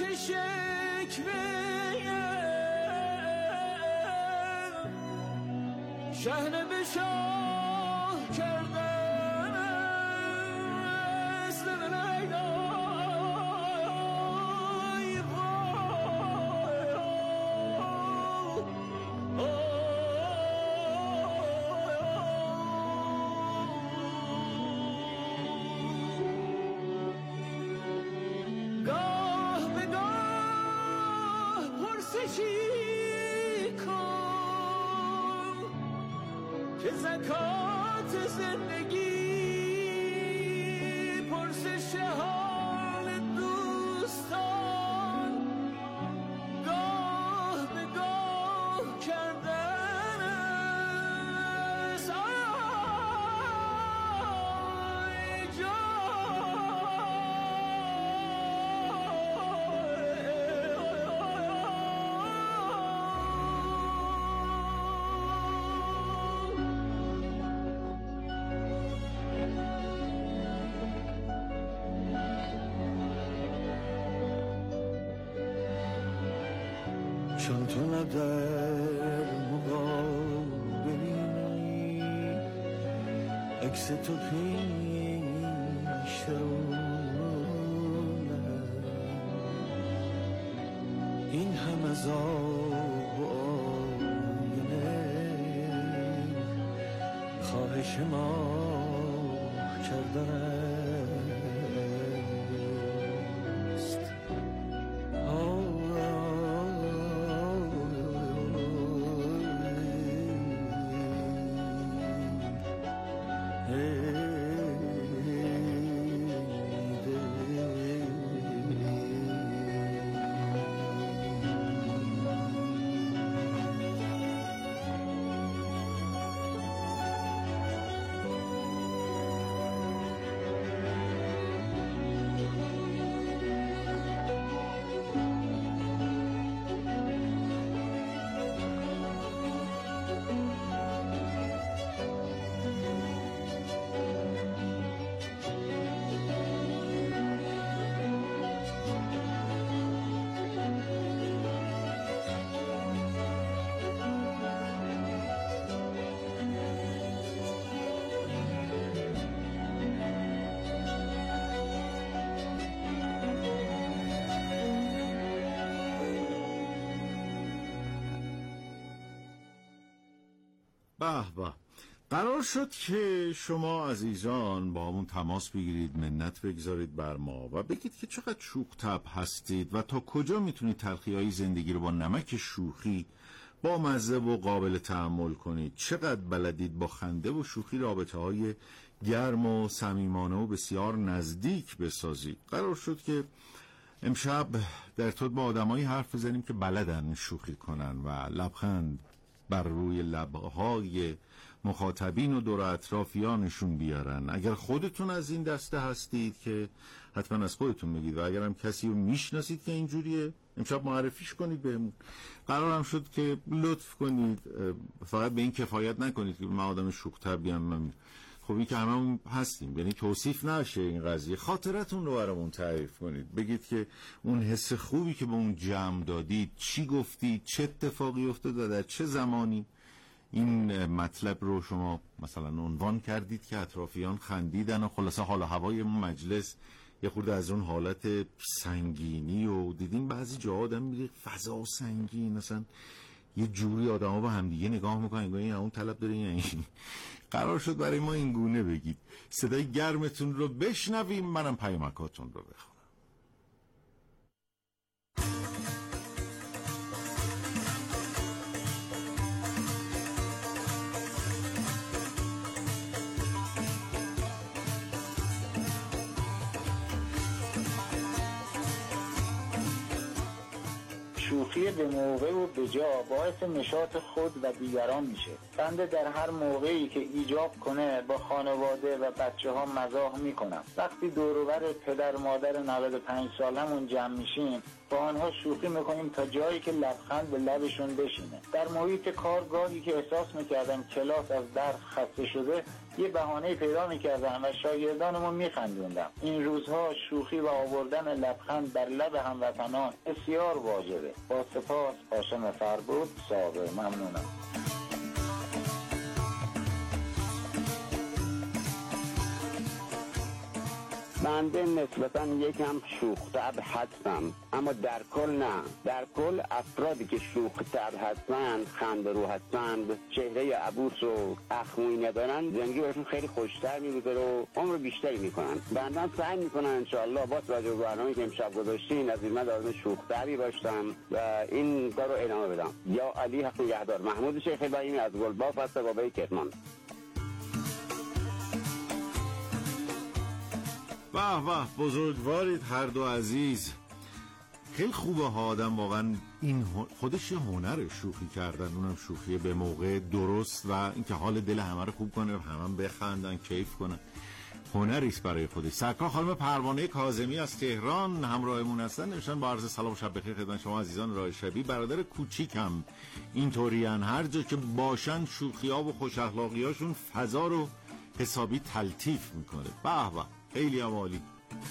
Speaker 1: که شکوه شهر به شاه کردن است لیلای گاه به گاه پرسشی که زکات زندگی پرسش حال دوستان گاه به گاه کردن است آی چون تو ندر مقابلی عکس تو پیش رونم این هم از آب و آینه خواهش ما کردن
Speaker 2: به به. قرار شد که شما عزیزان با همون تماس بگیرید، منت بگذارید بر ما و بگید که چقدر شوخ طبع هستید و تا کجا میتونید تلخی‌های زندگی رو با نمک شوخی با مزه و قابل تحمل کنید، چقدر بلدید با خنده و شوخی رابطه‌های گرم و صمیمانه و بسیار نزدیک بسازید. قرار شد که امشب در ارتباط با آدمایی حرف بزنیم که بلدن شوخی کنن و لبخند بر روی لبهای مخاطبین و دور اطرافیانشون بیارن. اگر خودتون از این دسته هستید که حتما از خودتون بگید و اگر هم کسی رو میشناسید که اینجوریه امشب معرفیش کنید بهمون. قرارم شد که لطف کنید، فقط به این کفایت نکنید که من آدم شوخ طبعیم. خب این که هممون هستیم، یعنی توصیف نشه این قضیه، خاطرتون رو برامون تعریف کنید، بگید که اون حس خوبی که به اون جمع دادید، چی گفتید، چه اتفاقی افتاد و در چه زمانی این مطلب رو شما مثلا عنوان کردید که اطرافیان خندیدن و خلاصه حال و هوای مجلس یه خورده از اون حالت سنگینی و دیدین بعضی جا آدم میره فضا سنگین، مثلا یه جوری آدم ها با همدیگه نگاه میکنن انگار این اون طلب داره یا این. قرار شد برای ما این گونه بگید، صدای گرمتون رو بشنویم، منم پیامکاتون رو بخونم.
Speaker 7: شوخی به موقع و به جا باعث نشاط خود و دیگران میشه. بنده در هر موقعی که ایجاب کنه با خانواده و بچه ها مزاح میکنم. وقتی دور و بر پدر مادر 95 سالمون جمع میشیم با آنها شوخی میکنیم تا جایی که لبخند به لبشون بشینه. در محیط کار گاهی که احساس میکردم کلاس از درس خسته شده یه بهانه پیدا میکردم و شاگردانمو میخندوندم. این روزها شوخی و آوردن لبخند بر لب هموطنان بسیار واجبه. با سپاس، هاشم فربود، صابر. ممنونم.
Speaker 3: بنده نسبتا یکم شوخ طبع هستم، اما در کل نه. در کل افرادی که شوخ طبع هستند، خنده رو هستند، چهره عبوس و اخموی ندارن، زندگی بهشون خیلی خوشتر میگذره و عمر بیشتری میکنن. بنده سعی میکنم انشاءالله با توجه به برنامه‌ای که امشب گذاشتین از این آدم شوخ طبعی باشم و این کارو ادامه بدم. یا علی حق نگهدار. محمود شیخ ابراهیمی از گلباف هست، بابای کرمان.
Speaker 2: به به، بزرگوارید هر دو عزیز. خیلی خوبه ها آدم واقعا این خودش یه هنره، شوخی کردن، اونم شوخی به موقع درست و اینکه حال دل همه رو خوب کنه و همه بخندن کیف کنن، هنریست برای خودش. سرکار خانم پروانه کاظمی از تهران همراهمون هستن، نوشتن با عرض سلام و شب بخیر خدمت شما عزیزان راه شبی. برادر کوچیکم اینطورین، هر جا که باشن شوخی‌ها و خوش اخلاقی‌هاشون فضا رو حسابی تلطیف میکنه. به به، خیلی عالی.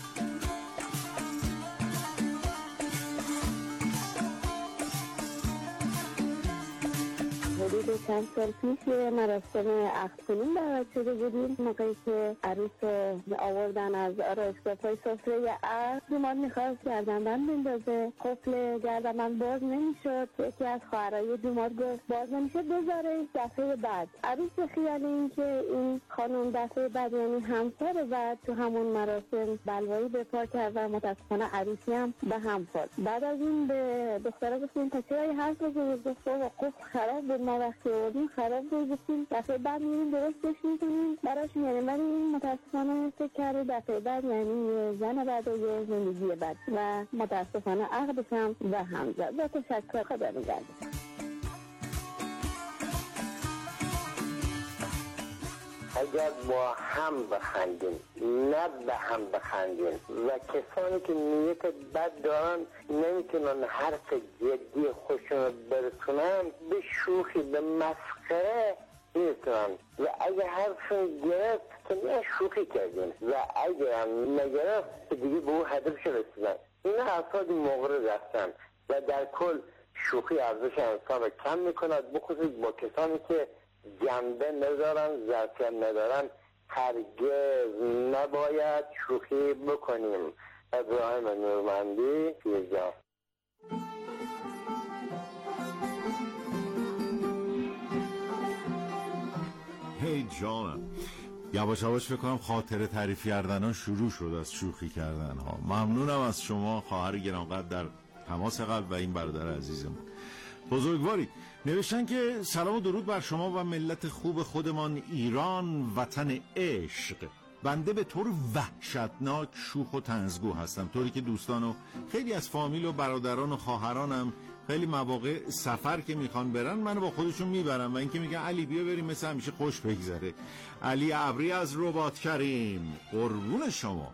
Speaker 10: حدود چند سال پیش مراسم عقد کنون دعوت شده بودیم. موقعی که عروس آوردن از آرایشگاه پای سفره عقد، دوماد میخواست گردنبند بندازه، قفل گردنبند باز نمیشد. یکی از خواهرای دوماد گفت باز نمیشد بذاره دفعه بعد. عروس به خیال این که این خانم دفعه بعد یعنی همسر بعد تو همون مراسم بلوایی به پا کرد و متاسفانه عروسی هم به هم خورد. بعد از این به دختره گفتیم تا چرا حرف بزنید؟ گفت قفل خراب بود، ما وقتی آوردیم خراب بود، گفتیم دفعه بعد میریم درستش میکنیم براشون. یعنی ولی این متاسفانه فکر کرده دفعه بعد یعنی زن بعد و یه زندگی بعد و متاسفانه عقدش هم به هم زد. با تشکر، خدا نگهدار.
Speaker 3: اگر با هم بخندیم نه به هم بخندیم و کسانی که نیت بد دارن نمیتونن حرف جدی خودشون برسونن به شوخی به مسخره میتونن و اگه حرفشون گرفت که نه شوخی کردیم و اگه هم نگرفت دیگه به اون هدفش رسیدن. این افراد مغرض هستن و در کل شوخی ارزش انسان رو کم میکند، بخصوص با کسانی که جنبه ندارن، ظرفیت ندارن. هرگز نباید شوخی بکنیم. ابراهیم نورمندی، پیرجان.
Speaker 2: هی جانم، یواش یواش فکر کنم خاطره تعریف کردن شروع شد از شوخی کردن ها. ممنونم از شما خواهر گرانقدر در تماس قلب و این برادر عزیزمون. بزرگواری نوشتن که سلام و درود بر شما و ملت خوب خودمان ایران، وطن عشق. بنده به طور وحشتناک شوخ و طنزگو هستم، طوری که دوستان و خیلی از فامیل و برادران و خواهرانم خیلی مواقع سفر که میخوان برن منو با خودشون میبرن و اینکه میگن علی بیا بریم مثل همیشه خوش بگذره. علی ابری از رباط کریم، قربون شما.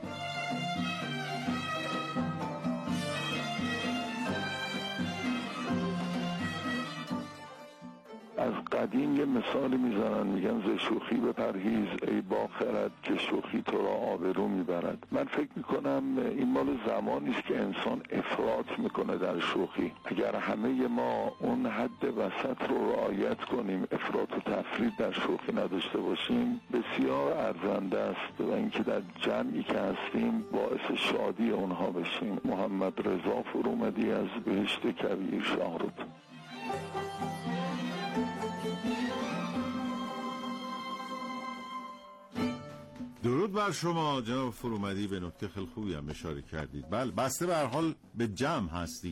Speaker 11: از قدیم یه مثالی میزنن، میگن ز شوخی بپرهیز ای با خرد که شوخی تو را آبرو میبرد. من فکر میکنم این مال زمانی است که انسان افراط میکنه در شوخی. اگر همه ما اون حد وسط رو رعایت کنیم، افراط و تفرید در شوخی نداشته باشیم، بسیار ارزنده است و اینکه در جمعی که هستیم باعث شادی اونها بشیم. محمد رضا فرومدی از بهشت کویر شاهرود.
Speaker 2: درود بر شما جناب فرومدی، به نکته خیلی خوبی هم اشاره کردید. بله، بسته به هر حال به جمع هستی.